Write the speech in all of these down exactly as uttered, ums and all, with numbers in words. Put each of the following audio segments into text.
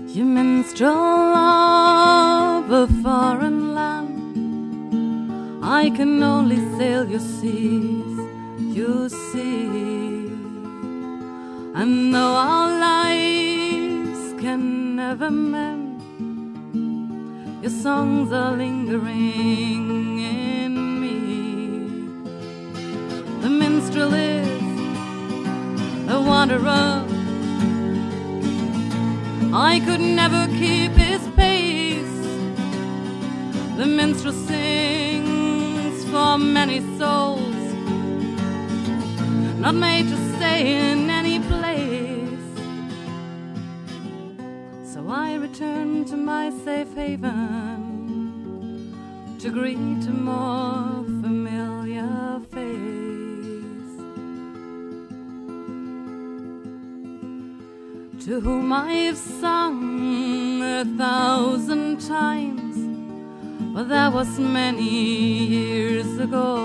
You minstrel of a foreign land, I can only sail your seas, you see. And though our lives can never mend, your songs are lingering in me. The minstrel is a wanderer, I could never keep his pace. The minstrel sings for many souls, not made to stay in any place. So I return to my safe haven to greet a more familiar face. To whom I've sung a thousand times, but that was many years ago.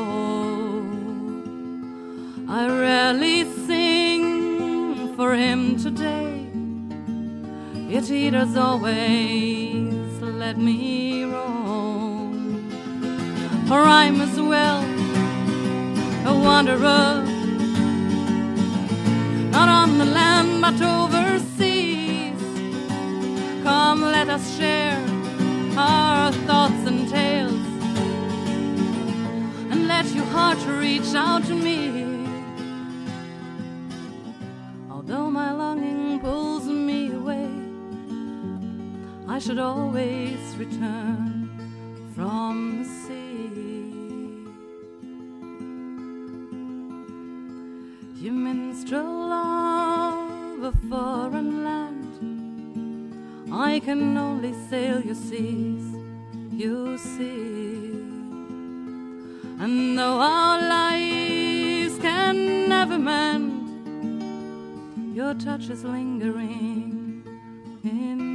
I rarely sing for him today, yet he does always let me roam. For I'm as well a wanderer, not on the land but overseas. Come, let us share our thoughts and tales, and let your heart reach out to me. Although my longing pulls me away, I should always return from the sea. You minstrel of a foreign land, I can only sail your seas, you see. And though our lives can never mend, your touch is lingering in